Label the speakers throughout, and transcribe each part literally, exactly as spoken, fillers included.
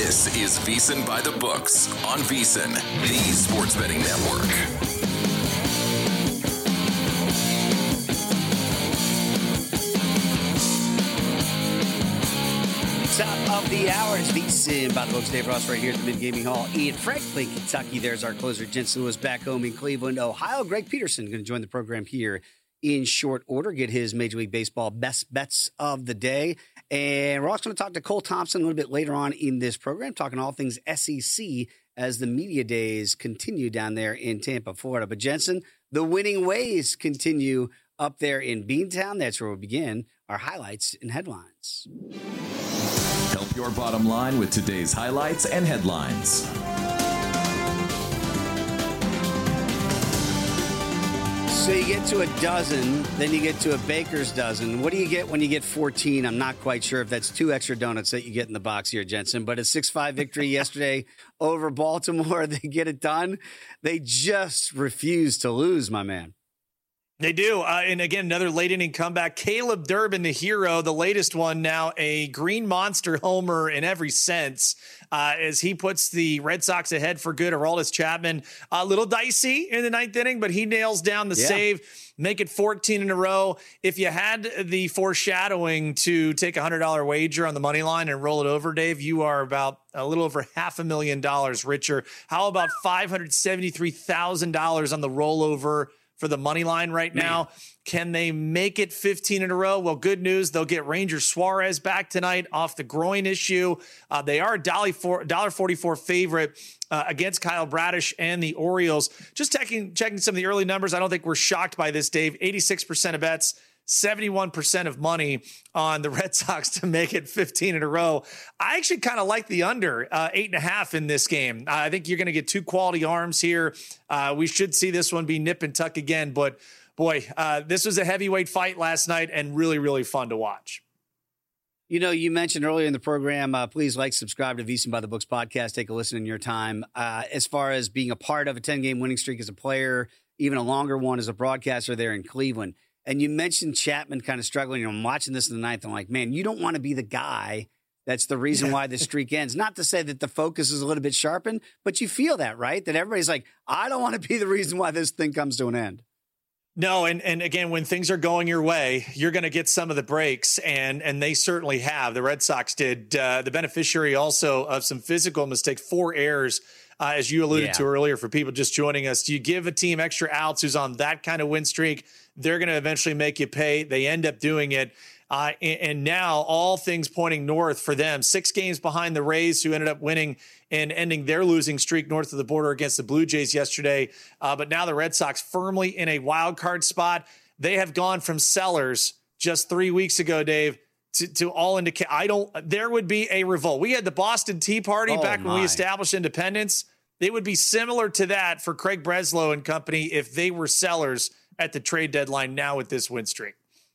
Speaker 1: This is VSiN by the Books on VSiN, the sports betting network.
Speaker 2: Top of the hour is VSiN by the Books. Dave Ross right here at the Mid Gaming Hall in Franklin, Kentucky. There's our closer, Jensen Lewis, back home in Cleveland, Ohio. Greg Peterson going to join the program here in short order, get his Major League Baseball best bets of the day. And we're also going to talk to Cole Thompson a little bit later on in this program, talking all things S E C as the media days continue down there in Tampa, Florida. But Jensen, the winning ways continue up there in Beantown. That's where we begin our highlights and headlines.
Speaker 1: Help your bottom line with today's highlights and headlines.
Speaker 2: So you get to a dozen, then you get to a baker's dozen. What do you get when you get fourteen? I'm not quite sure if that's two extra donuts that you get in the box here, Jensen. But a six five victory yesterday over Baltimore. They get it done. They just refuse to lose, my man.
Speaker 3: They do. Uh, and again, another late inning comeback. Caleb Durbin, the hero, the latest one now, a green monster homer in every sense, uh, as he puts the Red Sox ahead for good. Aroldis Chapman, a little dicey in the ninth inning, but he nails down the yeah. save, make it fourteen in a row. If you had the foreshadowing to take a one hundred dollars wager on the money line and roll it over, Dave, you are about a little over half a million dollars richer. How about five hundred seventy-three thousand dollars on the rollover for the money line right now? Man. Can they make it fifteen in a row? Well, good news. They'll get Ranger Suarez back tonight off the groin issue. Uh, they are a one dollar forty-four favorite uh, against Kyle Bradish and the Orioles. Just checking, checking some of the early numbers. I don't think we're shocked by this, Dave. eighty-six percent of bets, seventy-one percent of money on the Red Sox to make it fifteen in a row. I actually kind of like the under uh, eight and a half in this game. Uh, I think you're going to get two quality arms here. Uh, we should see this one be nip and tuck again, but boy, uh, this was a heavyweight fight last night and really, really fun to watch.
Speaker 2: You know, you mentioned earlier in the program, uh, please like, subscribe to VSiN by the Books podcast. Take a listen in your time. Uh, as far as being a part of a ten-game winning streak as a player, even a longer one as a broadcaster there in Cleveland. And you mentioned Chapman kind of struggling. I'm watching this in the ninth. I'm like, man, you don't want to be the guy that's the reason why this streak ends. Not to say that the focus is a little bit sharpened, but you feel that, right? That everybody's like, I don't want to be the reason why this thing comes to an end.
Speaker 3: No, and, and again, when things are going your way, you're going to get some of the breaks, and and they certainly have. The Red Sox did. Uh, the beneficiary also of some physical mistakes, four errors, uh, as you alluded yeah. to earlier, for people just joining us. You give a team extra outs who's on that kind of win streak, they're going to eventually make you pay. They end up doing it. Uh, and, and now all things pointing north for them. Six games behind the Rays, who ended up winning and ending their losing streak north of the border against the Blue Jays yesterday. Uh, but now the Red Sox firmly in a wild card spot. They have gone from sellers just three weeks ago, Dave, to, to all indicate. I don't, there would be a revolt. We had the Boston Tea Party oh back my. when we established independence. It would be similar to that for Craig Breslow and company if they were sellers at the trade deadline now with this win streak.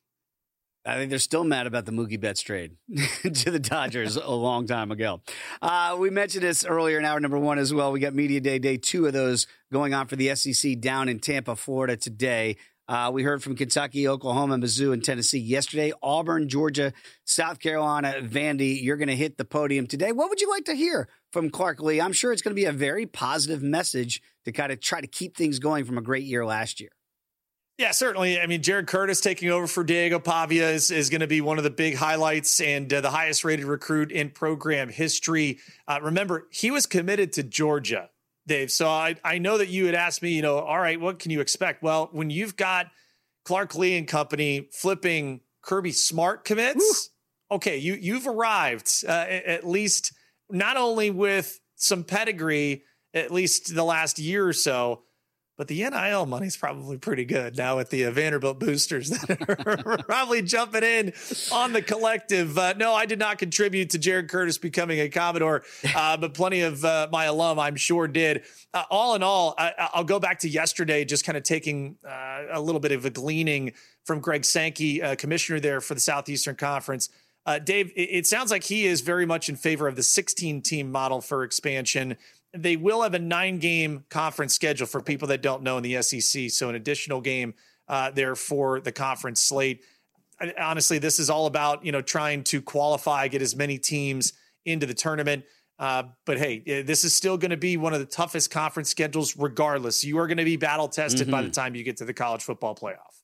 Speaker 2: I think they're still mad about the Mookie Betts trade to the Dodgers a long time ago. Uh, we mentioned this earlier in hour number one as well. We got Media Day, day two of those going on for the S E C down in Tampa, Florida today. Uh, we heard from Kentucky, Oklahoma, Mizzou, and Tennessee yesterday. Auburn, Georgia, South Carolina, Vandy, you're going to hit the podium today. What would you like to hear from Clark Lee? I'm sure it's going to be a very positive message to kind of try to keep things going from a great year last year.
Speaker 3: Yeah, certainly. I mean, Jared Curtis taking over for Diego Pavia is, is going to be one of the big highlights and uh, the highest rated recruit in program history. Uh, remember, he was committed to Georgia, Dave. So I, I know that you had asked me, you know, all right, what can you expect? Well, when you've got Clark Lee and company flipping Kirby Smart commits, Woo. okay, you, you've arrived uh, at least not only with some pedigree, at least the last year or so, but the N I L money is probably pretty good now with the uh, Vanderbilt boosters that are probably jumping in on the collective. Uh, no, I did not contribute to Jared Curtis becoming a Commodore, uh, but plenty of uh, my alum, I'm sure, did. Uh, all in all, I, I'll go back to yesterday, just kind of taking uh, a little bit of a gleaning from Greg Sankey, uh, commissioner there for the Southeastern Conference. Uh, Dave, it, it sounds like he is very much in favor of the sixteen-team model for expansion. They will have a nine-game conference schedule for people that don't know in the S E C, so an additional game uh, there for the conference slate. I, honestly, this is all about, you know, trying to qualify, get as many teams into the tournament. Uh, but hey, this is still going to be one of the toughest conference schedules regardless. You are going to be battle tested mm-hmm. by the time you get to the college football playoff.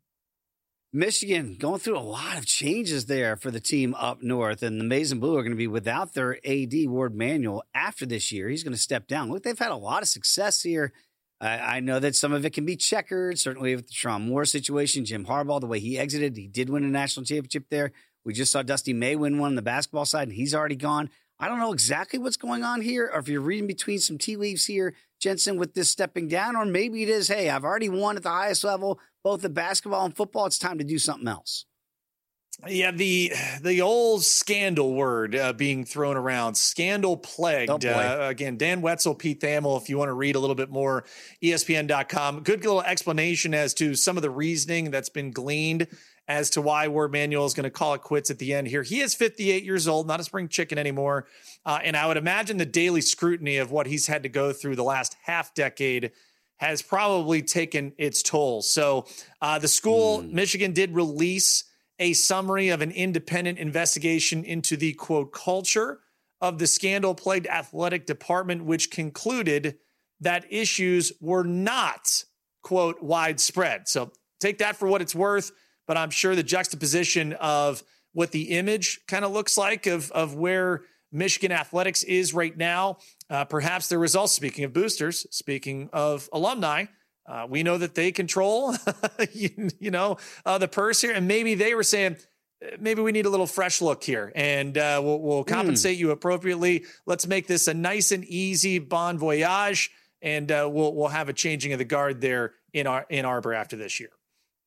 Speaker 2: Michigan going through a lot of changes there for the team up north, and the Maize and Blue are going to be without their A D, Ward Manuel, after this year. He's going to step down. Look, they've had a lot of success here. I, I know that some of it can be checkered, certainly with the Tron Moore situation. Jim Harbaugh, the way he exited, he did win a national championship there. We just saw Dusty May win one on the basketball side, and he's already gone. I don't know exactly what's going on here, or if you're reading between some tea leaves here, Jensen, with this stepping down, or maybe it is, hey, I've already won at the highest level, both in basketball and football. It's time to do something else.
Speaker 3: Yeah, the the old scandal word uh, being thrown around, scandal plagued. Oh uh, again, Dan Wetzel, Pete Thamel, if you want to read a little bit more, E S P N dot com. Good little explanation as to some of the reasoning that's been gleaned as to why Ward Manuel is going to call it quits at the end here. He is fifty-eight years old, not a spring chicken anymore. Uh, and I would imagine the daily scrutiny of what he's had to go through the last half decade has probably taken its toll. So uh, the school, mm. Michigan, did release a summary of an independent investigation into the, quote, culture of the scandal-plagued athletic department, which concluded that issues were not, quote, widespread. So take that for what it's worth, but I'm sure the juxtaposition of what the image kind of looks like of, of where Michigan athletics is right now, uh, perhaps the results, speaking of boosters, speaking of alumni, Uh, we know that they control, you, you know, uh, the purse here. And maybe they were saying, maybe we need a little fresh look here and uh, we'll, we'll compensate mm. you appropriately. Let's make this a nice and easy bon voyage. And uh, we'll, we'll have a changing of the guard there in our, in Arbor after this year.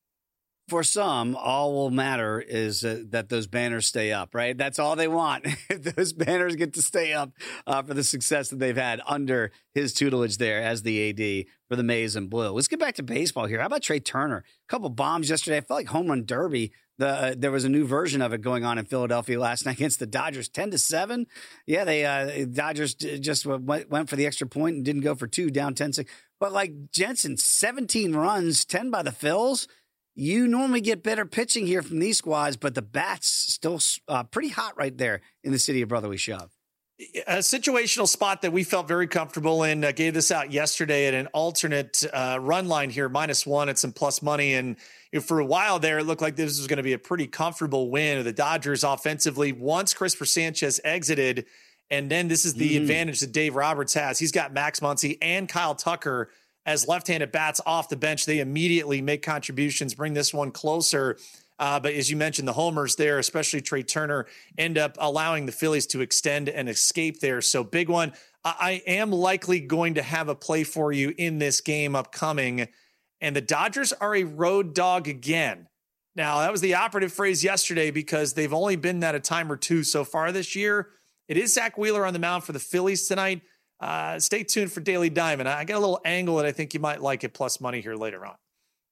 Speaker 2: For some, all will matter is uh, that those banners stay up, right? That's all they want. Those banners get to stay up uh, for the success that they've had under his tutelage there as the A D for the Maize and Blue. Let's get back to baseball here. How about Trey Turner? A couple bombs yesterday. I felt like home run derby. The uh, there was a new version of it going on in Philadelphia last night against the Dodgers, ten to seven. Yeah, they uh, Dodgers just went, went for the extra point and didn't go for two, down ten six. But like Jensen, seventeen runs, ten by the Phils. You normally get better pitching here from these squads, but the bats still uh, pretty hot right there in the city of Brotherly Shove.
Speaker 3: A situational spot that we felt very comfortable in. Uh, gave this out yesterday at an alternate uh, run line here, minus one at some plus money. And you know, for a while there, it looked like this was going to be a pretty comfortable win of the Dodgers offensively once Christopher Sanchez exited. And then this is the mm-hmm. advantage that Dave Roberts has. He's got Max Muncy and Kyle Tucker as left-handed bats off the bench. They immediately make contributions, bring this one closer. Uh, but as you mentioned, the homers there, especially Trey Turner, end up allowing the Phillies to extend and escape there. So big one. I, I am likely going to have a play for you in this game upcoming. And the Dodgers are a road dog again. Now, that was the operative phrase yesterday because they've only been that a time or two so far this year. It is Zach Wheeler on the mound for the Phillies tonight. Uh, stay tuned for Daily Diamond. I got a little angle that I think you might like at plus money here later on.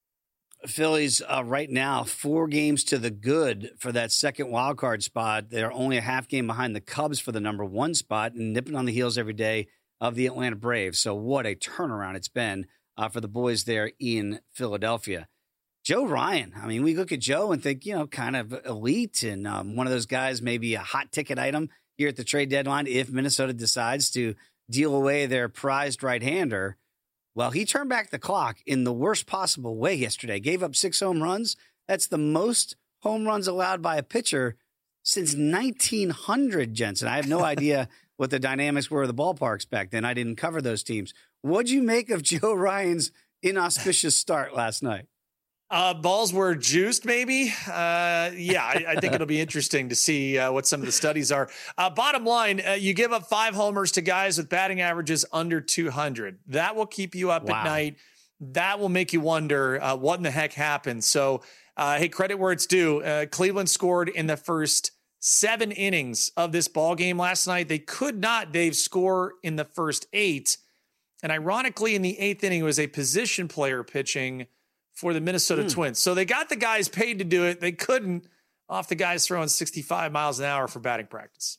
Speaker 2: Phillies uh, right now, four games to the good for that second wild card spot. They're only a half game behind the Cubs for the number one spot and nipping on the heels every day of the Atlanta Braves. So what a turnaround it's been uh, for the boys there in Philadelphia. Joe Ryan. I mean, we look at Joe and think, you know, kind of elite and um, one of those guys, maybe a hot ticket item here at the trade deadline if Minnesota decides to deal away their prized right-hander. Well, he turned back the clock in the worst possible way yesterday. Gave up six home runs. That's the most home runs allowed by a pitcher since nineteen hundred, Jensen. I have no idea what the dynamics were of the ballparks back then. I didn't cover those teams. What'd you make of Joe Ryan's inauspicious start last night?
Speaker 3: Uh, balls were juiced, maybe. Uh, yeah, I, I think it'll be interesting to see uh, what some of the studies are. Uh, bottom line, uh, you give up five homers to guys with batting averages under two hundred. That will keep you up wow. at night. That will make you wonder uh, what in the heck happened. So, uh, hey, credit where it's due. Uh, Cleveland scored in the first seven innings of this ball game last night. They could not, Dave, score in the first eight. And ironically, in the eighth inning, it was a position player pitching for the Minnesota hmm. Twins. So they got the guys paid to do it. They couldn't off the guys throwing sixty-five miles an hour for batting practice.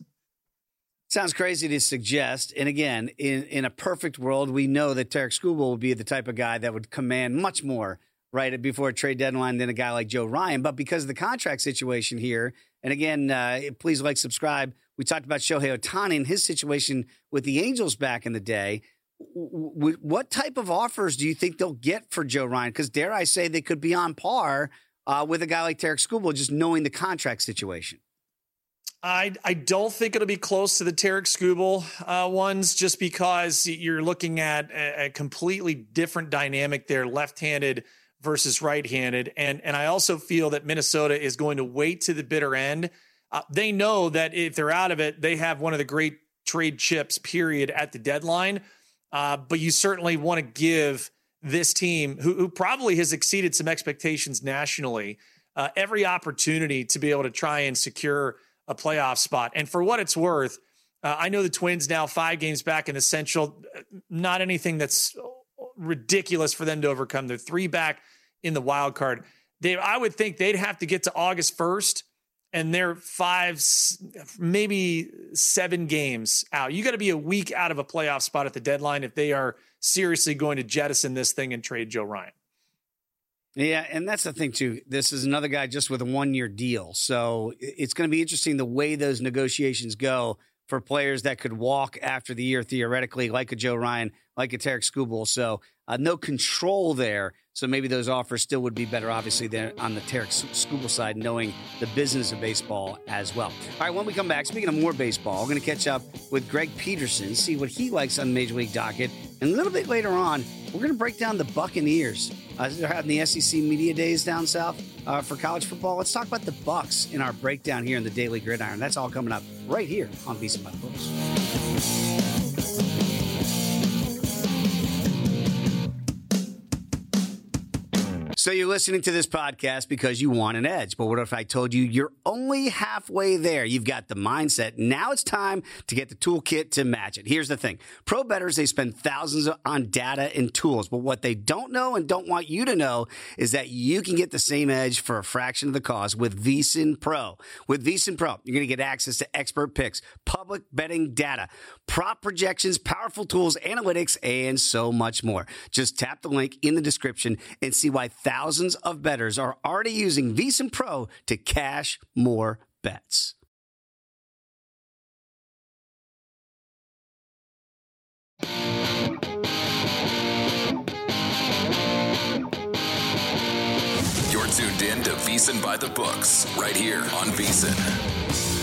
Speaker 2: Sounds crazy to suggest. And again, in, in a perfect world, we know that Tarek Skubal would be the type of guy that would command much more right before trade deadline than a guy like Joe Ryan. But because of the contract situation here, and again, uh, please like, subscribe. We talked about Shohei Ohtani and his situation with the Angels back in the day. W- w- what type of offers do you think they'll get for Joe Ryan? Because dare I say they could be on par uh, with a guy like Tarik Skubal, just knowing the contract situation.
Speaker 3: I, I don't think it'll be close to the Tarik Skubal uh, ones, just because you're looking at a, a completely different dynamic there, left-handed versus right-handed. And, and I also feel that Minnesota is going to wait to the bitter end. Uh, they know that if they're out of it, they have one of the great trade chips, period, at the deadline. Uh, but you certainly want to give this team, who, who probably has exceeded some expectations nationally, uh, every opportunity to be able to try and secure a playoff spot. And for what it's worth, uh, I know the Twins now five games back in the Central, not anything that's ridiculous for them to overcome. They're three back in the wild card. They, I would think they'd have to get to August first, and they're five, maybe seven games out. You got to be a week out of a playoff spot at the deadline if they are seriously going to jettison this thing and trade Joe Ryan.
Speaker 2: Yeah, and that's the thing, too. This is another guy just with a one-year deal. So it's going to be interesting the way those negotiations go for players that could walk after the year, theoretically, like a Joe Ryan, like a Tarik Skubal. So uh, no control there. So maybe those offers still would be better, obviously, than on the Tarik Skubal side, knowing the business of baseball as well. All right, when we come back, speaking of more baseball, we're going to catch up with Greg Peterson, see what he likes on the Major League docket. And a little bit later on, we're going to break down the Buccaneers. Uh, they're having the S E C Media Days down south uh, for college football. Let's talk about the Bucs in our breakdown here in the Daily Gridiron. That's all coming up right here on VSiN by the Books. So you're listening to this podcast because you want an edge. But what if I told you you're only halfway there? You've got the mindset. Now it's time to get the toolkit to match it. Here's the thing. Pro bettors, they spend thousands on data and tools. But what they don't know and don't want you to know is that you can get the same edge for a fraction of the cost with VSiN Pro. With VSiN Pro, you're going to get access to expert picks, public betting data, prop projections, powerful tools, analytics, and so much more. Just tap the link in the description and see why thousands Thousands of bettors are already using VSiN Pro to cash more bets.
Speaker 1: You're tuned in to VSiN by the Books, right here on VSiN.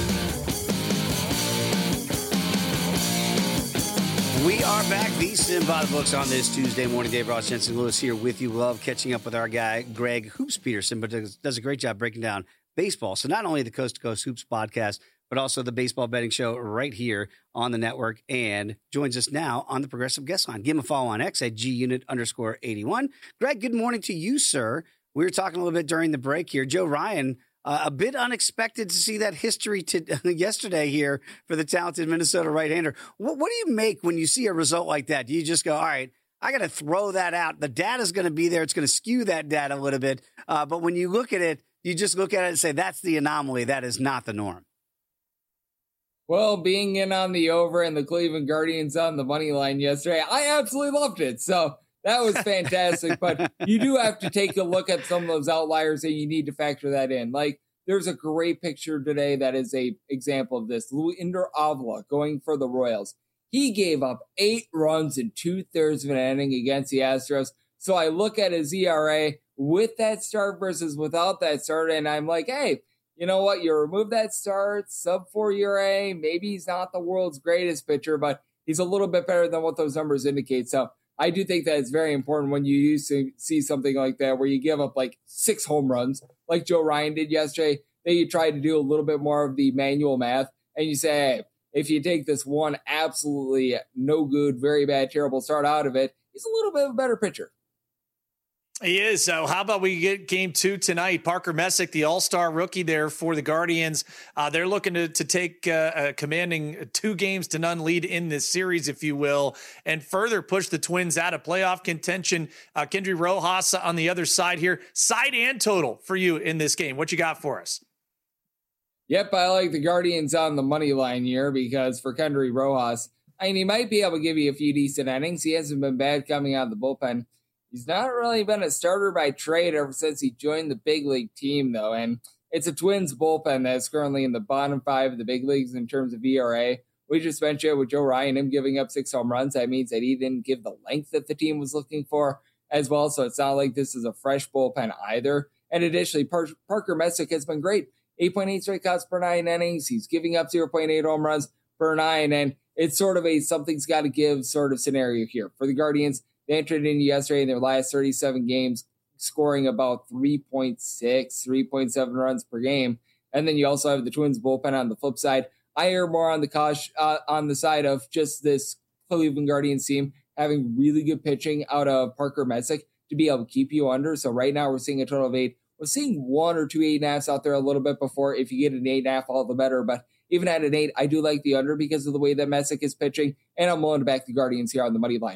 Speaker 2: We are back, VSiN by the Books, on this Tuesday morning. Dave Ross, Jensen Lewis here with you. Love catching up with our guy, Greg Hoops Peterson, but does, does a great job breaking down baseball. So not only the Coast to Coast Hoops podcast, but also the baseball betting show right here on the network, and joins us now on the Progressive Guest Line. Give him a follow on X at G-Unit underscore 81. Greg, good morning to you, sir. We were talking a little bit during the break here. Joe Ryan, Uh, a bit unexpected to see that history to, yesterday here for the talented Minnesota right-hander. What, what do you make when you see a result like that? Do you just go, all right, I got to throw that out. The data's going to be there. It's going to skew that data a little bit. Uh, but when you look at it, you just look at it and say, that's the anomaly. That is not the norm.
Speaker 4: Well, being in on the over and the Cleveland Guardians on the money line yesterday, I absolutely loved it. So that was fantastic. But you do have to take a look at some of those outliers, and you need to factor that in. Like, there's a great picture today that is a example of this. Luinder Avila going for the Royals. He gave up eight runs in two-thirds of an inning against the Astros. So I look at his E R A with that start versus without that start, and I'm like, hey, you know what? You remove that start, sub four E R A. Maybe he's not the world's greatest pitcher, but he's a little bit better than what those numbers indicate. So I do think that it's very important when you used to see something like that where you give up like six home runs like Joe Ryan did yesterday. Then you try to do a little bit more of the manual math and you say, hey, if you take this one absolutely no good, very bad, terrible start out of it, he's a little bit of a better pitcher.
Speaker 3: He is. So how about we get game two tonight? Parker Messick, the all-star rookie there for the Guardians. Uh, they're looking to, to take uh, a commanding two games to none lead in this series, if you will, and further push the Twins out of playoff contention. Uh, Kendry Rojas on the other side here. Side and total for you in this game. What you got for us?
Speaker 4: Yep, I like the Guardians on the money line here because for Kendry Rojas, I mean, he might be able to give you a few decent innings. He hasn't been bad coming out of the bullpen. He's not really been a starter by trade ever since he joined the big league team, though. And it's a Twins bullpen that's currently in the bottom five of the big leagues in terms of E R A. We just mentioned with Joe Ryan, him giving up six home runs. That means that he didn't give the length that the team was looking for as well. So it's not like this is a fresh bullpen either. And additionally, Par- Parker Messick has been great. eight point eight strikeouts per nine innings. He's giving up zero point eight home runs per nine. And it's sort of a something's got to give sort of scenario here. For the Guardians, they entered into yesterday in their last thirty-seven games, scoring about three point six, three point seven runs per game. And then you also have the Twins bullpen on the flip side. I hear more on the cosh, uh, on the side of just this Cleveland Guardians team having really good pitching out of Parker Messick to be able to keep you under. So right now we're seeing a total of eight. We're seeing one or two eight and a halfs out there a little bit before. If you get an eight and a half, all the better. But even at an eight, I do like the under because of the way that Messick is pitching, and I'm willing to back the Guardians here on the money line.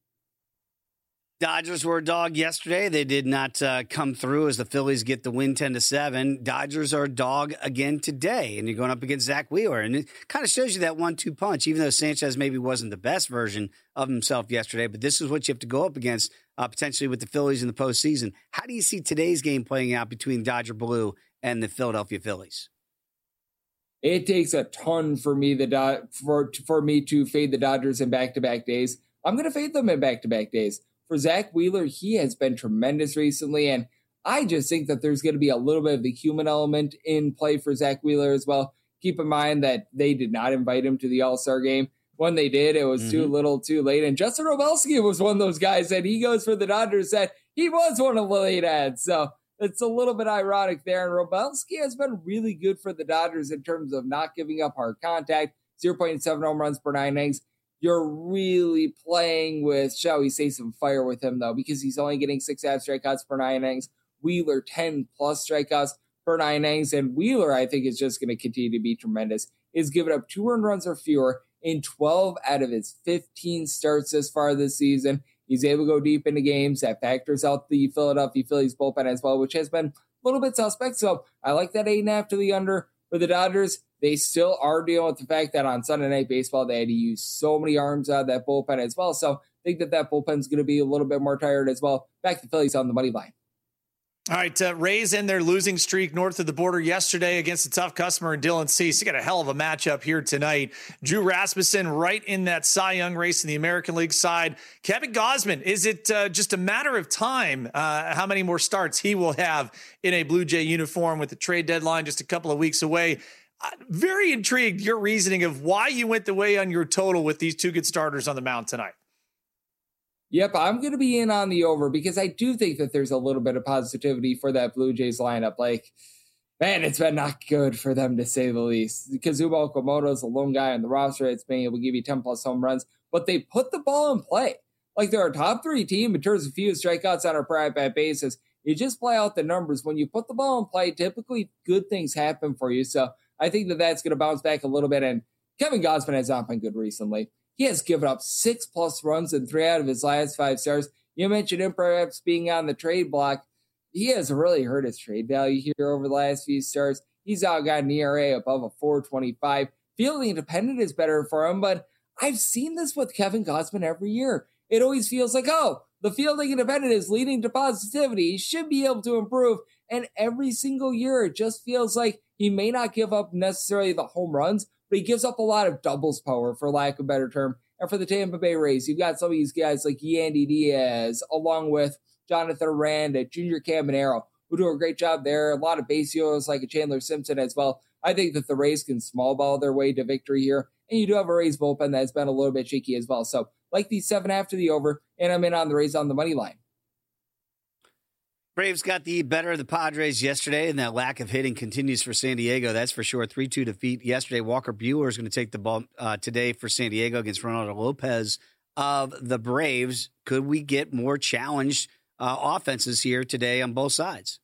Speaker 2: Dodgers were a dog yesterday. They did not uh, come through as the Phillies get the win ten to seven. Dodgers are a dog again today, and you're going up against Zach Wheeler. And it kind of shows you that one two punch, even though Sanchez maybe wasn't the best version of himself yesterday. But this is what you have to go up against uh, potentially with the Phillies in the postseason. How do you see today's game playing out between Dodger Blue and the Philadelphia Phillies?
Speaker 4: It takes a ton for me the Do- for, for me to fade the Dodgers in back-to-back days. I'm going to fade them in back-to-back days. For Zach Wheeler, he has been tremendous recently, and I just think that there's going to be a little bit of the human element in play for Zach Wheeler as well. Keep in mind that they did not invite him to the All-Star game. When they did, it was mm-hmm. too little, too late. And Justin Robelski was one of those guys that he goes for the Dodgers that he was one of the late ads. So it's a little bit ironic there. And Robelski has been really good for the Dodgers in terms of not giving up hard contact, zero point seven home runs per nine innings. You're really playing with, shall we say, some fire with him, though, because he's only getting six half strikeouts per nine innings. Wheeler, ten plus strikeouts per nine innings. And Wheeler, I think, is just going to continue to be tremendous. He's given up two earned runs or fewer in twelve out of his fifteen starts this far this season. He's able to go deep into games. That factors out the Philadelphia Phillies bullpen as well, which has been a little bit suspect. So I like that eight and a half to the under for the Dodgers. They still are dealing with the fact that on Sunday Night Baseball, they had to use so many arms out of that bullpen as well. So I think that that bullpen is going to be a little bit more tired as well. Back to Phillies on the money line.
Speaker 3: All right, uh, Rays in their losing streak north of the border yesterday against a tough customer in Dylan Cease. You got a hell of a matchup here tonight. Drew Rasmussen right in that Cy Young race in the American League side. Kevin Gausman, is it uh, just a matter of time uh, how many more starts he will have in a Blue Jay uniform with the trade deadline just a couple of weeks away? Uh, very intrigued your reasoning of why you went the way on your total with these two good starters on the mound tonight.
Speaker 4: Yep, I'm going to be in on the over because I do think that there's a little bit of positivity for that Blue Jays lineup. Like, man, it's been not good for them to say the least. Kazuma Okamoto is a lone guy on the roster that's being able to give you ten plus home runs, but they put the ball in play. Like, they're a top three team in terms of few strikeouts on a per at-bat basis. You just play out the numbers. When you put the ball in play, typically good things happen for you. So I think that that's going to bounce back a little bit. And Kevin Gausman has not been good recently. He has given up six plus runs in three out of his last five starts. You mentioned him perhaps being on the trade block. He has really hurt his trade value here over the last few starts. He's out got an E R A above a four twenty-five. Fielding independent is better for him, but I've seen this with Kevin Gausman every year. It always feels like, oh, the fielding independent is leading to positivity. He should be able to improve. And every single year, it just feels like he may not give up necessarily the home runs, but he gives up a lot of doubles power, for lack of a better term. And for the Tampa Bay Rays, you've got some of these guys like Yandy Diaz, along with Jonathan Aranda, Junior Caminero, who do a great job there. A lot of base heroes like a Chandler Simpson as well. I think that the Rays can small ball their way to victory here. And you do have a Rays bullpen that's been a little bit shaky as well. So like the seven after the over, and I'm in on the Rays on the money line.
Speaker 2: Braves got the better of the Padres yesterday, and that lack of hitting continues for San Diego. That's for sure. three two defeat yesterday. Walker Buehler is going to take the ball uh, today for San Diego against Ronaldo Lopez of the Braves. Could we get more challenged uh, offenses here today on both sides?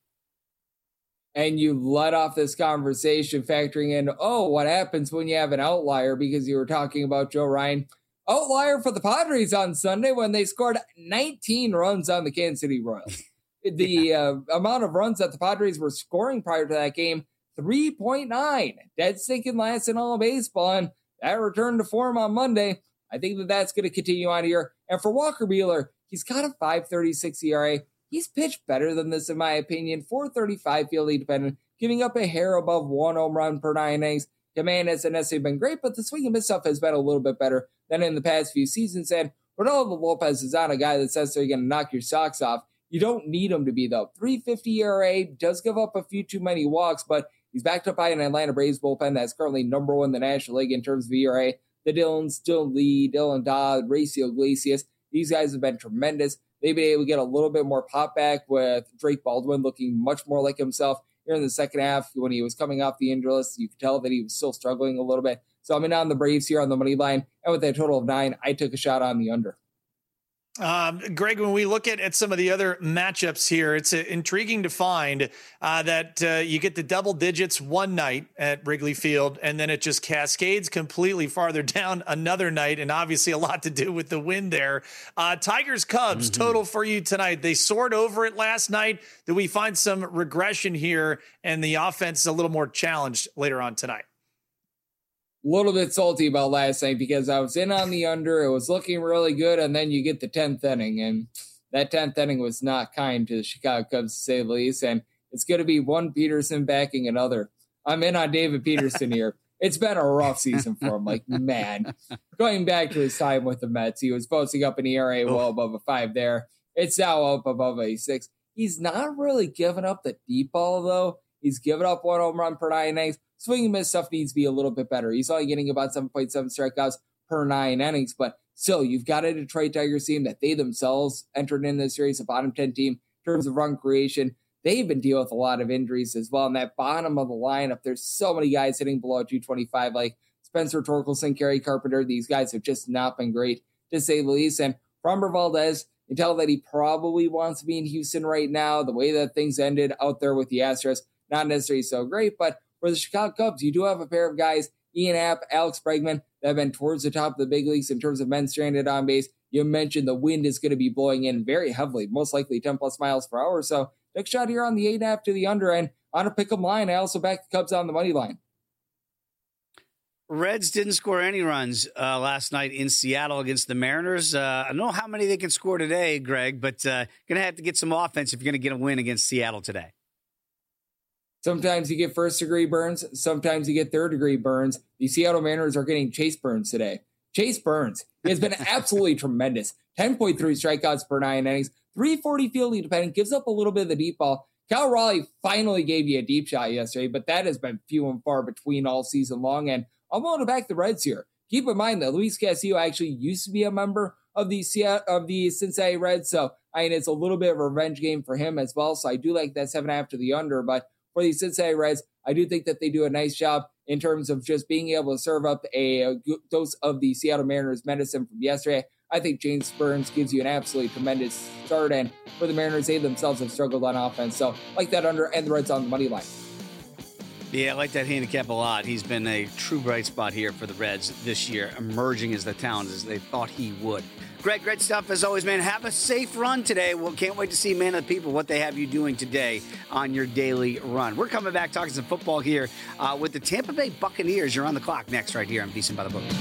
Speaker 4: And you let off this conversation factoring in, oh, what happens when you have an outlier, because you were talking about Joe Ryan. Outlier for the Padres on Sunday when they scored nineteen runs on the Kansas City Royals. The uh, amount of runs that the Padres were scoring prior to that game, three point nine. Dead stinking last in all of baseball, and that returned to form on Monday. I think that that's going to continue on here. And for Walker Buehler, He's got a five thirty-six E R A. He's pitched better than this, in my opinion. four thirty-five fielding dependent, giving up a hair above one home run per nine innings. Command hasn't necessarily been great, but the swing and miss stuff has been a little bit better than in the past few seasons. And Ronaldo Lopez is not a guy that's necessarily going to knock your socks off. You don't need him to be, though. three fifty E R A, does give up a few too many walks, but he's backed up by an Atlanta Braves bullpen that's currently number one in the National League in terms of E R A. The Dylans, Dylan Lee, Dylan Dodd, Raciel Iglesias, these guys have been tremendous. They've been able to get a little bit more pop back with Drake Baldwin looking much more like himself here in the second half. When he was coming off the injury list, you could tell that he was still struggling a little bit. So I'm in on the Braves here on the money line. And with a total of nine, I took a shot on the under.
Speaker 3: Um, Greg, when we look at, at some of the other matchups here, it's uh, intriguing to find uh, that uh, you get the double digits one night at Wrigley Field, and then it just cascades completely farther down another night, and obviously a lot to do with the wind there. Uh, Tigers Cubs mm-hmm. total for you tonight. They soared over it last night. Do we find some regression here, and the offense is a little more challenged later on tonight?
Speaker 4: A little bit salty about last night because I was in on the under. It was looking really good, and then you get the tenth inning, and that tenth inning was not kind to the Chicago Cubs, to say the least, and it's going to be one Peterson backing another. I'm in on David Peterson here. It's been a rough season for him. Like, man, going back to his time with the Mets, he was posting up an E R A well above a five there. It's now up above a six. He's not really giving up the deep ball, though. He's given up one home run per nine innings. Swing and miss stuff needs to be a little bit better. He's only getting about seven point seven strikeouts per nine innings, but still, you've got a Detroit Tigers team that they themselves entered in this series, a bottom ten team in terms of run creation. They've been dealing with a lot of injuries as well. In that bottom of the lineup, there's so many guys hitting below two twenty-five, like Spencer Torkelson, Kerry Carpenter. These guys have just not been great, to say the least. And Framber Valdez, you can tell that he probably wants to be in Houston right now. The way that things ended out there with the Astros, not necessarily so great, but for the Chicago Cubs, you do have a pair of guys, Ian Happ, Alex Bregman, that have been towards the top of the big leagues in terms of men stranded on base. You mentioned the wind is going to be blowing in very heavily, most likely ten plus miles per hour. So next shot here on the eight and a half to the under, and on a pick 'em line, I also back the Cubs on the money line.
Speaker 2: Reds didn't score any runs uh, last night in Seattle against the Mariners. Uh, I don't know how many they can score today, Greg, but uh, going to have to get some offense if you're going to get a win against Seattle today.
Speaker 4: Sometimes you get first-degree burns. Sometimes you get third-degree burns. The Seattle Mariners are getting Chase Burns today. Chase Burns he has been absolutely tremendous. ten point three strikeouts per nine innings. three forty fielding dependent. Gives up a little bit of the deep ball. Cal Raleigh finally gave you a deep shot yesterday, but that has been few and far between all season long. And I'm willing to back the Reds here. Keep in mind that Luis Castillo actually used to be a member of the of the Cincinnati Reds. So, I mean, it's a little bit of a revenge game for him as well. So I do like that seven and a half to the under, but for the Cincinnati Reds, I do think that they do a nice job in terms of just being able to serve up a, a dose of the Seattle Mariners medicine from yesterday. I think James Burns gives you an absolutely tremendous start, and for the Mariners, they themselves have struggled on offense. So, like that under, and the Reds on the money line.
Speaker 2: Yeah, I like that handicap a lot. He's been a true bright spot here for the Reds this year, emerging as the talent as they thought he would. Greg, great stuff as always, man. Have a safe run today. Well, can't wait to see, man, of the people, what they have you doing today on your daily run. We're coming back talking some football here uh, with the Tampa Bay Buccaneers. You're on the clock next right here on VSiN by the Book.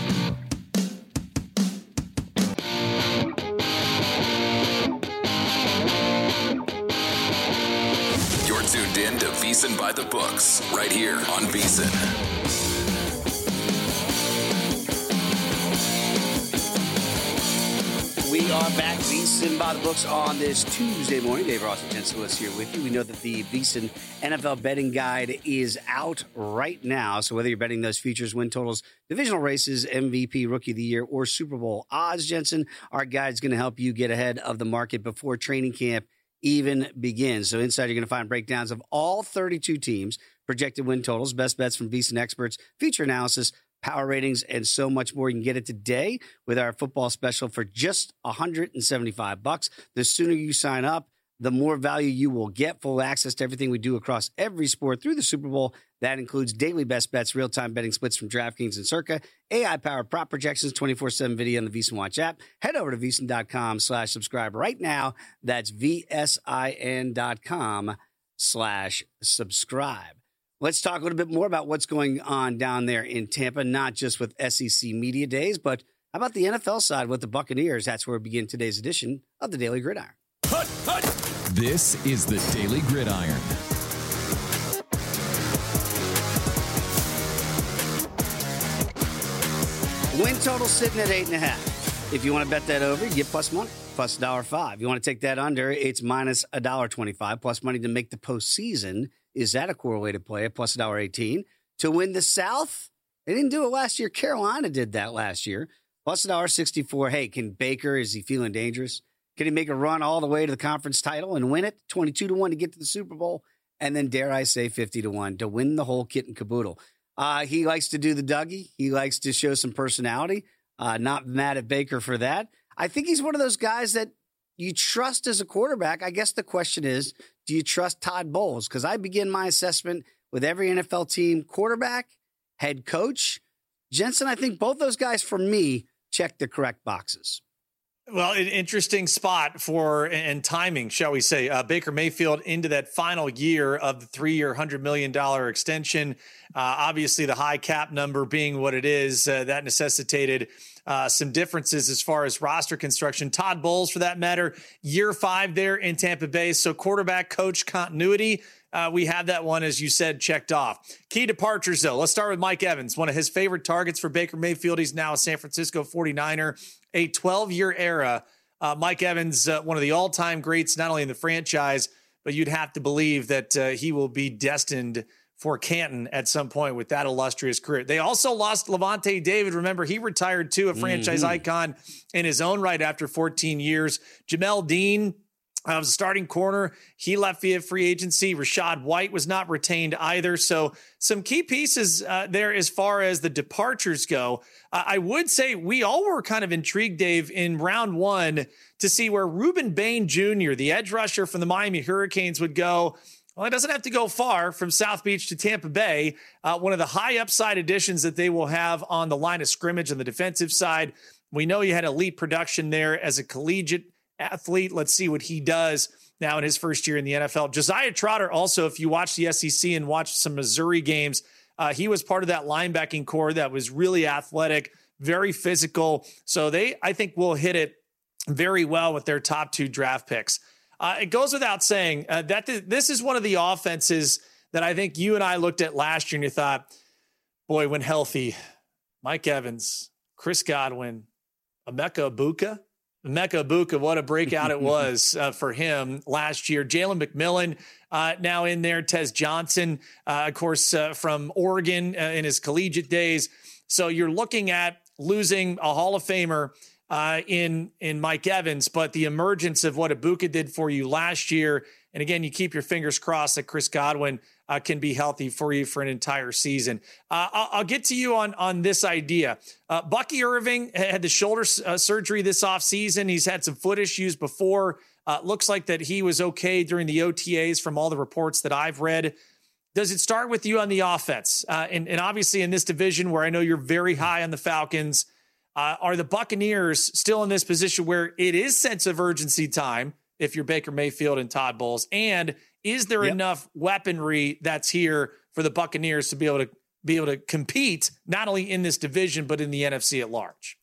Speaker 1: You're tuned in to VSiN by the Books right here on VSiN.
Speaker 2: We are back, VSiN by the Books, on this Tuesday morning. Dave Ross and Jensen Lewis here with you. We know that the VSiN N F L betting guide is out right now. So whether you're betting those futures, win totals, divisional races, M V P, Rookie of the Year, or Super Bowl odds, Jensen, our guide's going to help you get ahead of the market before training camp even begins. So inside, you're going to find breakdowns of all thirty-two teams, projected win totals, best bets from VSiN experts, feature analysis, power ratings, and so much more. You can get it today with our football special for just one hundred seventy-five bucks. The sooner you sign up, the more value you will get. Full access to everything we do across every sport through the Super Bowl. That includes daily best bets, real-time betting splits from DraftKings and Circa, A I-powered prop projections, twenty-four seven video on the VSiN Watch app. Head over to VSiN.com slash subscribe right now. That's V-S-I-N dot com slash subscribe. Let's talk a little bit more about what's going on down there in Tampa, not just with S E C Media Days, but How about the N F L side with the Buccaneers? That's where we begin today's edition of the Daily Gridiron.
Speaker 1: Hut, hut. This is the Daily Gridiron.
Speaker 2: Win total sitting at eight and a half. If you want to bet that over, you get plus money, plus a dollar five. You want to take that under, it's minus a dollar twenty-five. Plus money to make the postseason. Is that a correlated play? Plus a dollar eighteen. To win the South, they didn't do it last year. Carolina did that last year. Plus a dollar sixty-four. Hey, can Baker, is he feeling dangerous? Can he make a run all the way to the conference title and win it? twenty-two to one to get to the Super Bowl. And then, dare I say, fifty to one to win the whole kit and caboodle. Uh, he likes to do the Dougie. He likes to show some personality. Uh, not mad at Baker for that. I think he's one of those guys that you trust as a quarterback. I guess the question is, do you trust Todd Bowles? Because I begin my assessment with every N F L team, quarterback, head coach. Jensen, I think both those guys, for me, check the correct boxes.
Speaker 3: Well, an interesting spot for and timing, shall we say, uh, Baker Mayfield into that final year of the three-year, one hundred million dollars extension. Uh, obviously, the high cap number being what it is, uh, that necessitated uh, some differences as far as roster construction. Todd Bowles, for that matter, year five there in Tampa Bay. So quarterback coach continuity. Uh, we have that one, as you said, checked off. Key departures, though. Let's start with Mike Evans, one of his favorite targets for Baker Mayfield. He's now a San Francisco forty-niner, a twelve-year era. Uh, Mike Evans, uh, one of the all-time greats, not only in the franchise, but you'd have to believe that uh, he will be destined for Canton at some point with that illustrious career. They also lost Levante David. Remember, he retired too, a franchise mm-hmm. icon in his own right after fourteen years. Jamel Dean, Uh, was a starting corner. He left via free agency. Rashad White was not retained either. So some key pieces uh, there as far as the departures go. Uh, I would say we all were kind of intrigued, Dave, in round one to see where Ruben Bain Junior, the edge rusher from the Miami Hurricanes, would go. Well, it doesn't have to go far from South Beach to Tampa Bay. Uh, one of the high upside additions that they will have on the line of scrimmage on the defensive side. We know you had elite production there as a collegiate athlete. Let's see what he does now in his first year in the N F L. Josiah Trotter, also, if you watch the S E C and watch some Missouri games, uh, he was part of that linebacking core that was really athletic, very physical. So they, I think, will hit it very well with their top two draft picks. Uh, it goes without saying uh, that th- this is one of the offenses that I think you and I looked at last year and you thought, boy, when healthy, Mike Evans, Chris Godwin, Emeka Egbuka, Emeka Egbuka, what a breakout it was uh, for him last year. Jalen McMillan uh, now in there. Tez Johnson, uh, of course, uh, from Oregon uh, in his collegiate days. So you're looking at losing a Hall of Famer uh, in, in Mike Evans, but the emergence of what Egbuka did for you last year. And again, you keep your fingers crossed that Chris Godwin uh, can be healthy for you for an entire season. Uh, I'll, I'll get to you on, on this idea. Uh, Bucky Irving had the shoulder uh, surgery this offseason. He's had some foot issues before. Uh, looks like that he was okay during the O T As from all the reports that I've read. Does it start with you on the offense? Uh, and, and obviously in this division where I know you're very high on the Falcons, uh, are the Buccaneers still in this position where it is sense of urgency time if you're Baker Mayfield and Todd Bowles? And is there yep. enough weaponry that's here for the Buccaneers to be able to be able to compete not only in this division, but in the N F C at large?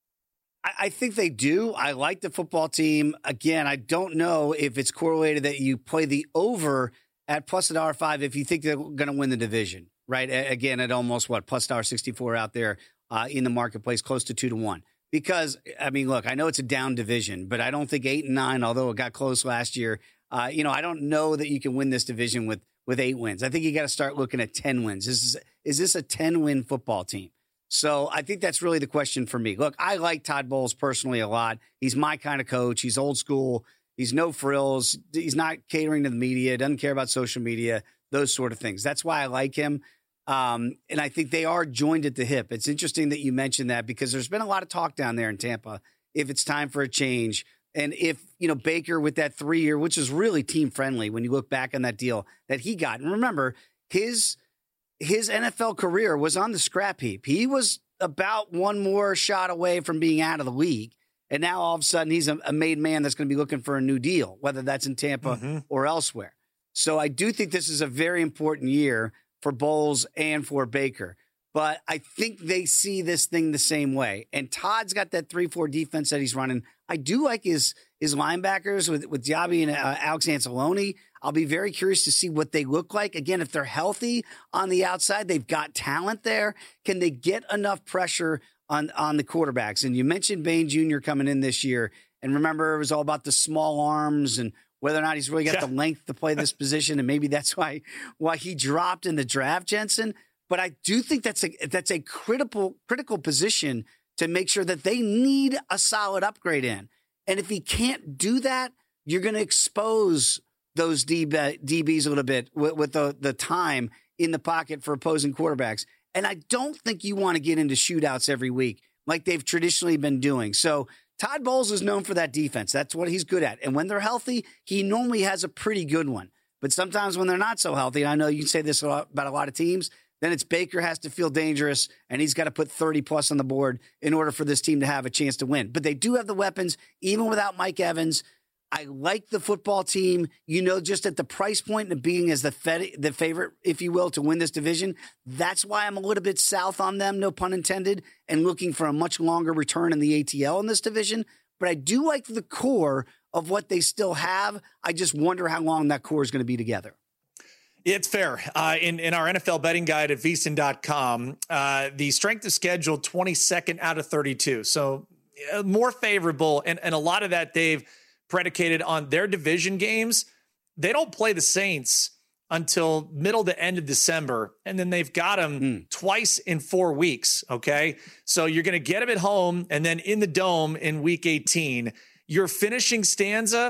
Speaker 2: I, I think they do. I like the football team. Again, I don't know if it's correlated that you play the over at plus a dollar five if you think they're going to win the division, right? A- again, at almost what, plus dollar sixty-four out there uh, in the marketplace, close to two to one. Because, I mean, look, I know it's a down division, but I don't think eight and nine, although it got close last year, uh, you know, I don't know that you can win this division with with eight wins. I think you got to start looking at ten wins. Is this, is this a ten-win football team? So I think that's really the question for me. Look, I like Todd Bowles personally a lot. He's my kind of coach. He's old school. He's no frills. He's not catering to the media, doesn't care about social media, those sort of things. That's why I like him. Um, and I think they are joined at the hip. It's interesting that you mentioned that because there's been a lot of talk down there in Tampa if it's time for a change. And if, you know, Baker with that three year, which is really team friendly when you look back on that deal that he got. And remember, his his N F L career was on the scrap heap. He was about one more shot away from being out of the league. And now all of a sudden he's a, a made man that's going to be looking for a new deal, whether that's in Tampa mm-hmm. or elsewhere. So I do think this is a very important year for Bowles and for Baker. but I think they see this thing the same way. And Todd's got that three four defense that he's running. I do like his his linebackers with, with Diaby and uh, Alex Anzalone. I'll be very curious to see what they look like. Again, if they're healthy on the outside, they've got talent there. Can they get enough pressure on, on the quarterbacks? And you mentioned Bain Junior coming in this year. And remember, it was all about the small arms and whether or not he's really got yeah. the length to play this position. And maybe that's why why he dropped in the draft, Jensen. But I do think that's a that's a critical critical position to make sure that they need a solid upgrade in. And if he can't do that, you're going to expose those D Bs a little bit with, with the, the time in the pocket for opposing quarterbacks. And I don't think you want to get into shootouts every week like they've traditionally been doing. So Todd Bowles is known for that defense. That's what he's good at. And when they're healthy, he normally has a pretty good one. But sometimes when they're not so healthy, and I know you can say this about a lot of teams, then it's Baker has to feel dangerous, and he's got to put thirty plus on the board in order for this team to have a chance to win. But they do have the weapons, even without Mike Evans. I like the football team, you know, just at the price point and being as the fed, the favorite, if you will, to win this division. That's why I'm a little bit south on them, no pun intended, and looking for a much longer return in the A T L in this division. But I do like the core of what they still have. I just wonder how long that core is going to be together.
Speaker 3: It's fair. Uh, in, in our N F L betting guide at V S I N dot com, uh, the strength of schedule, twenty-second out of thirty-two. So uh, more favorable. And, and a lot of that, Dave, predicated on their division games. They don't play the Saints until middle to end of December. And then they've got them mm. twice in four weeks. Okay. So you're going to get them at home and then in the Dome in week eighteen. Your finishing stanza,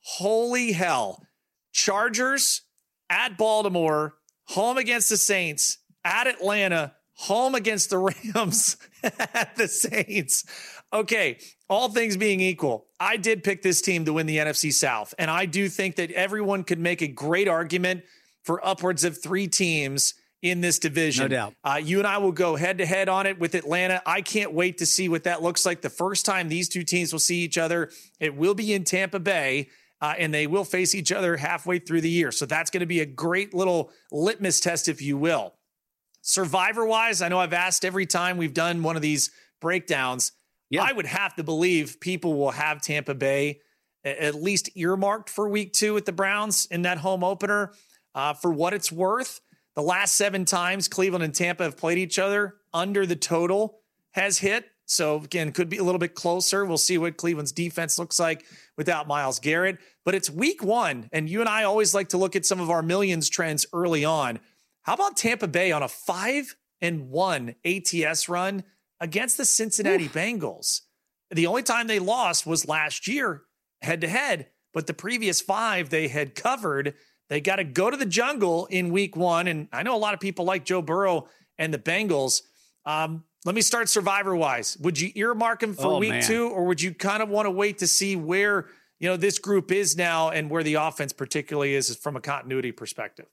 Speaker 3: holy hell. Chargers at Baltimore, home against the Saints, at Atlanta, home against the Rams, at the Saints. Okay, all things being equal, I did pick this team to win the N F C South, and I do think that everyone could make a great argument for upwards of three teams in this division.
Speaker 2: No doubt.
Speaker 3: Uh, you and I will go head-to-head on it with Atlanta. I can't wait to see what that looks like the first time these two teams will see each other. It will be in Tampa Bay. Uh, and they will face each other halfway through the year. So that's going to be a great little litmus test, if you will. Survivor-wise, I know I've asked every time we've done one of these breakdowns. Yeah. I would have to believe people will have Tampa Bay at least earmarked for week two with the Browns in that home opener. Uh, for what it's worth, the last seven times Cleveland and Tampa have played each other, under the total has hit. So, again, could be a little bit closer. We'll see what Cleveland's defense looks like without Myles Garrett. But it's week one, and you and I always like to look at some of our millions trends early on. How about Tampa Bay on a five and one A T S run against the Cincinnati Oof. Bengals? The only time they lost was last year, head-to-head, but the previous five they had covered. They got to go to the jungle in week one, and I know a lot of people like Joe Burrow and the Bengals. Um, let me start Survivor-wise. Would you earmark them for oh, week man. two, or would you kind of want to wait to see where, you know, this group is now and where the offense particularly is from a continuity perspective?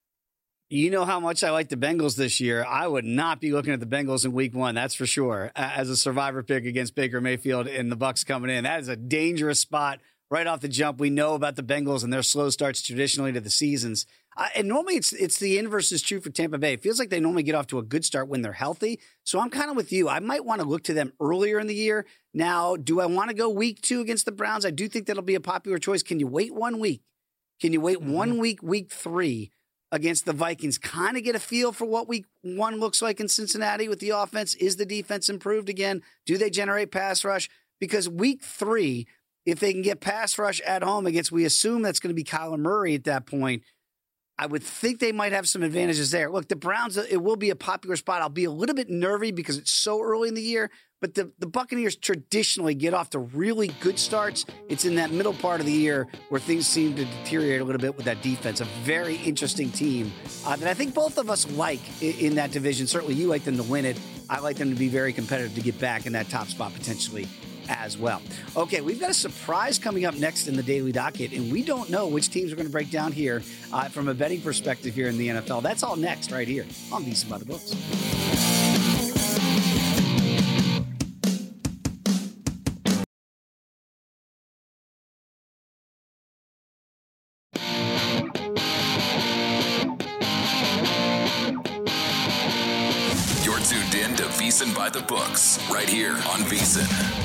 Speaker 2: You know how much I like the Bengals this year. I would not be looking at the Bengals in week one, that's for sure, as a Survivor pick against Baker Mayfield and the Bucs coming in. That is a dangerous spot right off the jump. We know about the Bengals and their slow starts traditionally to the seasons. Uh, and normally it's it's the inverse is true for Tampa Bay. It feels like they normally get off to a good start when they're healthy. So I'm kind of with you. I might want to look to them earlier in the year. Now, do I want to go week two against the Browns? I do think that'll be a popular choice. Can you wait one week? Can you wait mm-hmm. one week, week three against the Vikings? Kind of get a feel for what week one looks like in Cincinnati with the offense. Is the defense improved again? Do they generate pass rush? Because week three, if they can get pass rush at home against, we assume that's going to be Kyler Murray at that point, I would think they might have some advantages there. Look, the Browns, it will be a popular spot. I'll be a little bit nervy because it's so early in the year, but the, the Buccaneers traditionally get off to really good starts. It's in that middle part of the year where things seem to deteriorate a little bit with that defense. A very interesting team uh, that I think both of us like in, in that division. Certainly you like them to win it. I like them to be very competitive to get back in that top spot potentially as well. Okay, we've got a surprise coming up next in the Daily Docket, and we don't know which teams we're going to break down here uh, from a betting perspective here in the N F L. That's all next right here on V S I N by the Books.
Speaker 1: by the books, right here on VSiN.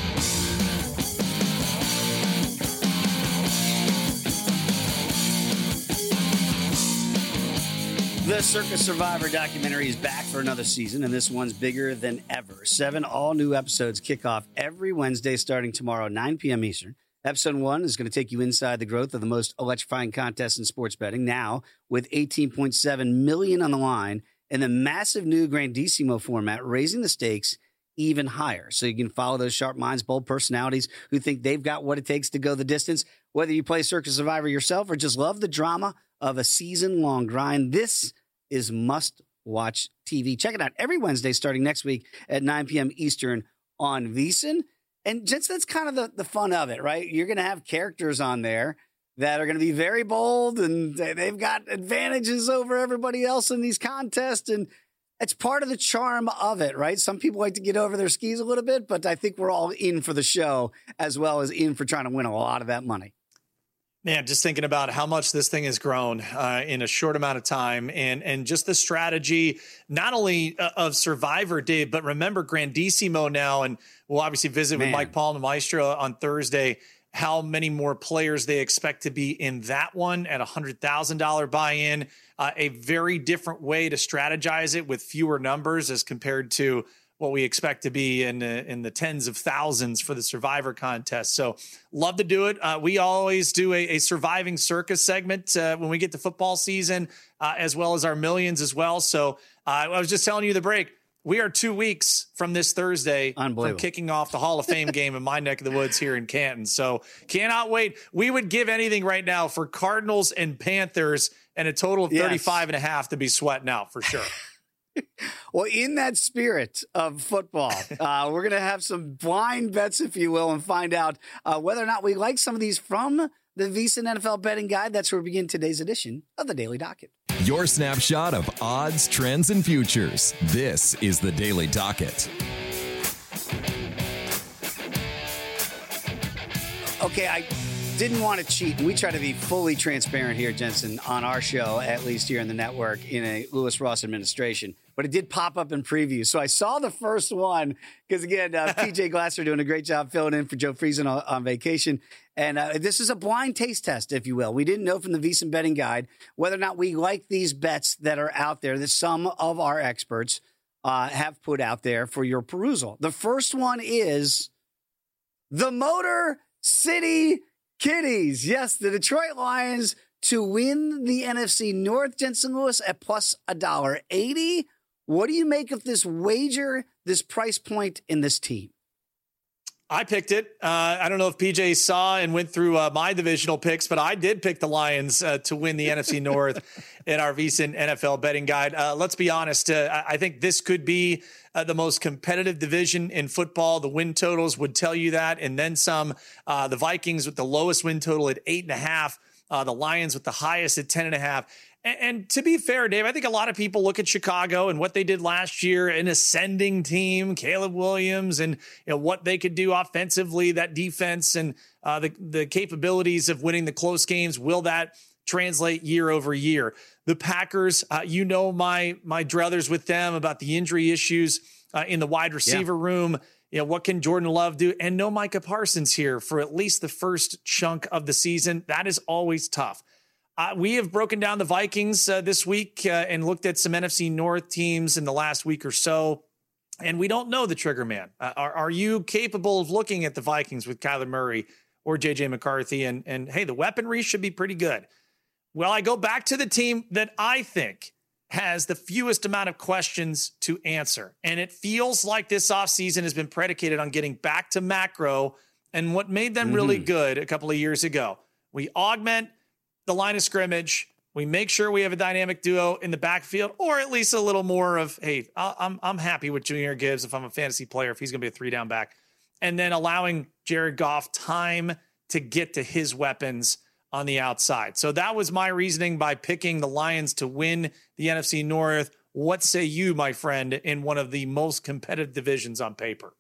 Speaker 2: The Circus Survivor documentary is back for another season, and this one's bigger than ever. Seven all-new episodes kick off every Wednesday starting tomorrow, nine p.m. Eastern. Episode one is going to take you inside the growth of the most electrifying contest in sports betting, now with eighteen point seven million dollars on the line in the massive new Grandissimo format, raising the stakes even higher. So you can follow those sharp minds, bold personalities who think they've got what it takes to go the distance. Whether you play Circus Survivor yourself or just love the drama of a season-long grind, this is must-watch T V. Check it out every Wednesday starting next week at nine p.m. Eastern on VSiN. And just that's kind of the, the fun of it, right? You're going to have characters on there that are going to be very bold, and they've got advantages over everybody else in these contests, and it's part of the charm of it, right? Some people like to get over their skis a little bit, but I think we're all in for the show as well as in for trying to win a lot of that money.
Speaker 3: Man, just thinking about how much this thing has grown uh, in a short amount of time, and and just the strategy, not only uh, of Survivor, Dave, but remember Grandissimo now, and we'll obviously visit Man. with Mike Paul and Maestro on Thursday, how many more players they expect to be in that one at a one hundred thousand dollars buy-in, uh, a very different way to strategize it with fewer numbers as compared to what we expect to be in uh, in the tens of thousands for the Survivor contest. So love to do it. Uh, we always do a, a surviving circus segment uh, when we get to football season, uh, as well as our millions as well. So uh, I was just telling you the break. We are two weeks from this Thursday from kicking off the Hall of Fame game in my neck of the woods here in Canton. So cannot wait. We would give anything right now for Cardinals and Panthers and a total of yes. thirty-five and a half to be sweating out for sure.
Speaker 2: Well, in that spirit of football, uh, we're going to have some blind bets, if you will, and find out uh, whether or not we like some of these from the VSiN N F L Betting Guide. That's where we begin today's edition of the Daily Docket.
Speaker 1: Your snapshot of odds, trends, and futures. This is the Daily Docket.
Speaker 2: Okay, I didn't want to cheat, and we try to be fully transparent here, Jensen, on our show, at least here in the network, in a Lewis Ross administration. But it did pop up in preview. So I saw the first one because, again, uh, P J Glasser doing a great job filling in for Joe Friesen on, on vacation. And uh, this is a blind taste test, if you will. We didn't know from the VSiN Betting Guide whether or not we like these bets that are out there that some of our experts uh, have put out there for your perusal. The first one is the Motor City Kitties. Yes, the Detroit Lions to win the N F C North, Jensen Lewis, at plus one dollar eighty. What do you make of this wager, this price point in this team?
Speaker 3: I picked it. Uh, I don't know if P J saw and went through uh, my divisional picks, but I did pick the Lions uh, to win the N F C North in our VSiN N F L Betting Guide. Uh, let's be honest. Uh, I think this could be uh, the most competitive division in football. The win totals would tell you that, and then some. Uh, the Vikings with the lowest win total at eight and a half. Uh, the Lions with the highest at ten and a half. And, and to be fair, Dave, I think a lot of people look at Chicago and what they did last year, an ascending team, Caleb Williams, and you know, what they could do offensively, that defense, and uh, the, the capabilities of winning the close games. Will that translate year over year? The Packers, uh, you know, my, my druthers with them about the injury issues uh, in the wide receiver yeah. room. You know, what can Jordan Love do? And no Micah Parsons here for at least the first chunk of the season. That is always tough. Uh, we have broken down the Vikings uh, this week uh, and looked at some N F C North teams in the last week or so, and we don't know the trigger man. Uh, are, are you capable of looking at the Vikings with Kyler Murray or J J McCarthy? And, and hey, the weaponry should be pretty good. Well, I go back to the team that I think has the fewest amount of questions to answer. And it feels like this offseason has been predicated on getting back to macro and what made them mm-hmm. really good a couple of years ago. We augment the line of scrimmage. We make sure we have a dynamic duo in the backfield, or at least a little more of, hey, I'm I'm happy with Jahmyr Gibbs if I'm a fantasy player, if he's going to be a three down back, and then allowing Jared Goff time to get to his weapons on the outside. So that was my reasoning by picking the Lions to win the N F C North. What say you, my friend, in one of the most competitive divisions on paper?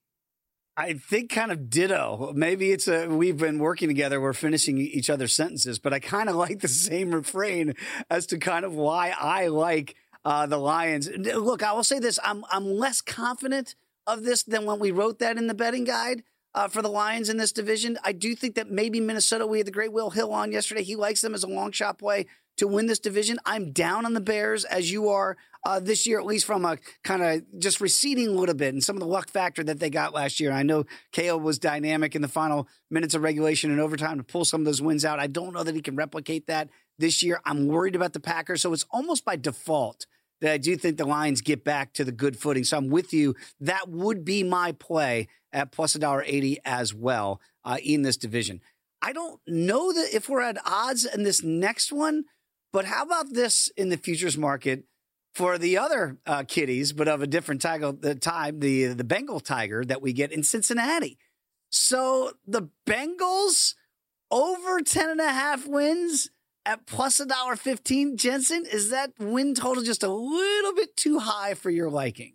Speaker 2: I think kind of ditto. Maybe it's a, we've been working together. We're finishing each other's sentences, but I kind of like the same refrain as to kind of why I like uh, the Lions. Look, I will say this. I'm, I'm less confident of this than when we wrote that in the betting guide uh, for the Lions in this division. I do think that maybe Minnesota, we had the great Will Hill on yesterday. He likes them as a long shot play to win this division. I'm down on the Bears as you are uh, this year, at least from a kind of just receding a little bit and some of the luck factor that they got last year. I know Caleb was dynamic in the final minutes of regulation and overtime to pull some of those wins out. I don't know that he can replicate that this year. I'm worried about the Packers. So it's almost by default that I do think the Lions get back to the good footing. So I'm with you. That would be my play at plus one dollar eighty as well uh, in this division. I don't know that if we're at odds in this next one, but how about this in the futures market for the other uh, kitties, but of a different tiger, the time, the, the Bengal tiger that we get in Cincinnati. So the Bengals over ten and a half wins at plus one dollar fifteen. Jensen, is that win total just a little bit too high for your liking?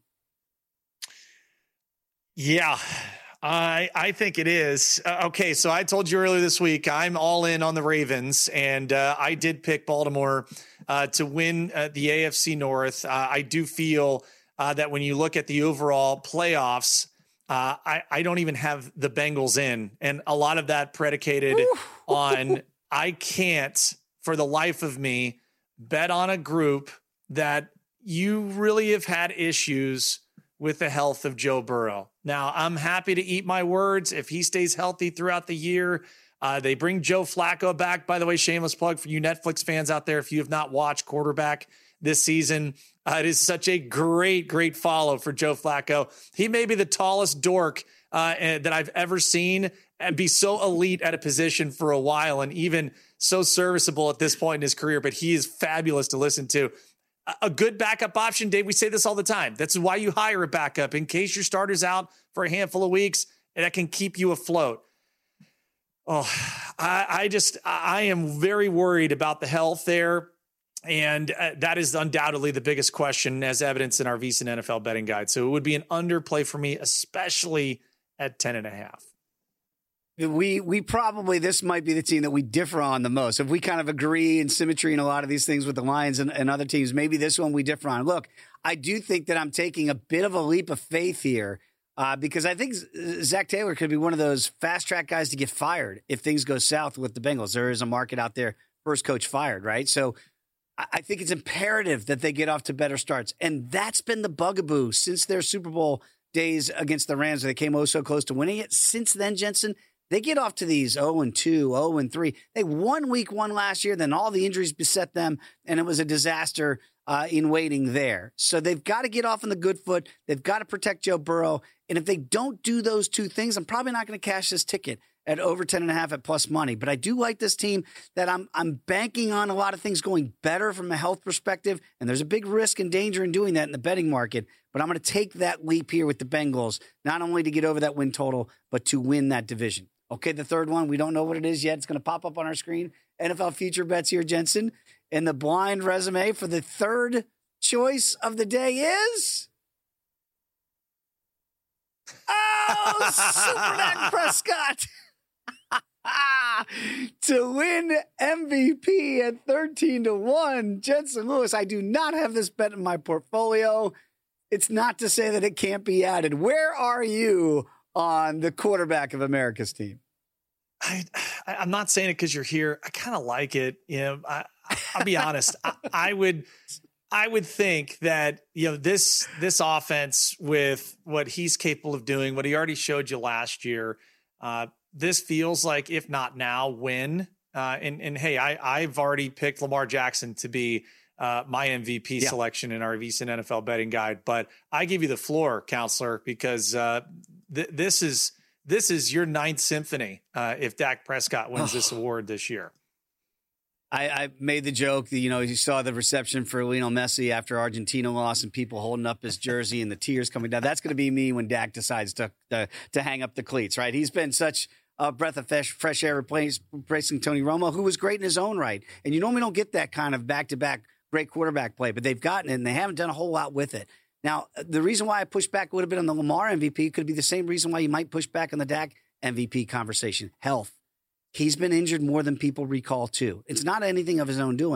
Speaker 3: Yeah, I I think it is. Uh, okay, so I told you earlier this week, I'm all in on the Ravens, and uh, I did pick Baltimore uh, to win uh, the A F C North. Uh, I do feel uh, that when you look at the overall playoffs, uh, I, I don't even have the Bengals in, and a lot of that predicated on I can't, for the life of me, bet on a group that you really have had issues with the health of Joe Burrow. Now, I'm happy to eat my words if he stays healthy throughout the year. Uh, they bring Joe Flacco back. By the way, shameless plug for you Netflix fans out there. If you have not watched Quarterback this season, uh, it is such a great, great follow for Joe Flacco. He may be the tallest dork uh, that I've ever seen and be so elite at a position for a while and even so serviceable at this point in his career, but he is fabulous to listen to. A good backup option, Dave, we say this all the time. That's why you hire a backup in case your starter's out for a handful of weeks, and that can keep you afloat. Oh, I, I just, I am very worried about the health there. And uh, that is undoubtedly the biggest question as evidenced in our VSiN N F L betting guide. So it would be an underplay for me, especially at ten and a half.
Speaker 2: We we probably, this might be the team that we differ on the most. If we kind of agree in symmetry in a lot of these things with the Lions and, and other teams, maybe this one we differ on. Look, I do think that I'm taking a bit of a leap of faith here uh, because I think Zach Taylor could be one of those fast track guys to get fired if things go south with the Bengals. There is a market out there, first coach fired, right? So I, I think it's imperative that they get off to better starts. And that's been the bugaboo since their Super Bowl days against the Rams. They came oh so close to winning it. Since then, Jensen, they get off to these oh and two, oh and three. They won week one last year, then all the injuries beset them, and it was a disaster uh, in waiting there. So they've got to get off on the good foot. They've got to protect Joe Burrow. And if they don't do those two things, I'm probably not going to cash this ticket at over ten and a half at plus money. But I do like this team that I'm I'm banking on a lot of things going better from a health perspective. And there's a big risk and danger in doing that in the betting market. But I'm going to take that leap here with the Bengals, not only to get over that win total, but to win that division. Okay, the third one, we don't know what it is yet. It's going to pop up on our screen. N F L future bets here, Jensen. And the blind resume for the third choice of the day is... Oh, Super Dak Prescott to win M V P at thirteen to one. Jensen Lewis, I do not have this bet in my portfolio. It's not to say that it can't be added. Where are you on the quarterback of America's team?
Speaker 3: I, I'm not saying it because you're here. I kind of like it. You know, I, I'll be honest. I, I would, I would think that, you know, this, this offense with what he's capable of doing, what he already showed you last year, uh, this feels like, if not now, when, uh, and, and hey, I, I've already picked Lamar Jackson to be uh, my M V P yeah. selection in our VSiN N F L betting guide, but I give you the floor, counselor, because uh, th- this is, This is your ninth symphony uh, if Dak Prescott wins this award this year.
Speaker 2: I, I made the joke that, you know, you saw the reception for Lionel Messi after Argentina lost and people holding up his jersey and the tears coming down. That's going to be me when Dak decides to, to to hang up the cleats, right? He's been such a breath of fresh, fresh air replacing Tony Romo, who was great in his own right. And you normally don't get that kind of back-to-back great quarterback play, but they've gotten it and they haven't done a whole lot with it. Now, the reason why I push back a little bit on the Lamar M V P could be the same reason why you might push back on the Dak M V P conversation. Health. He's been injured more than people recall, too. It's not anything of his own doing.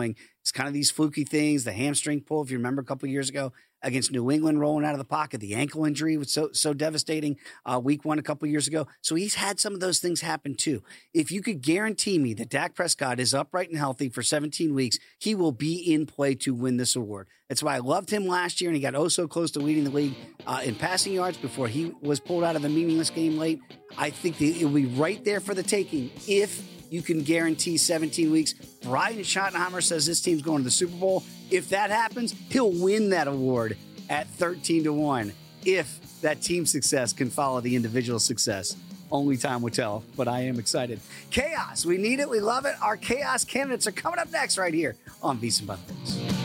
Speaker 2: It's kind of these fluky things, the hamstring pull, if you remember a couple years ago against New England, rolling out of the pocket, the ankle injury was so so devastating uh, week one a couple years ago. So he's had some of those things happen too. If you could guarantee me that Dak Prescott is upright and healthy for seventeen weeks, he will be in play to win this award. That's why I loved him last year, and he got oh so close to leading the league uh, in passing yards before he was pulled out of the meaningless game late. I think that it will be right there for the taking if you can guarantee seventeen weeks. Brian Schottenheimer says this team's going to the Super Bowl. If that happens, he'll win that award at thirteen to one. If that team success can follow the individual success, only time will tell, but I am excited. Chaos, we need it, we love it. Our chaos candidates are coming up next right here on VSiN Buckets.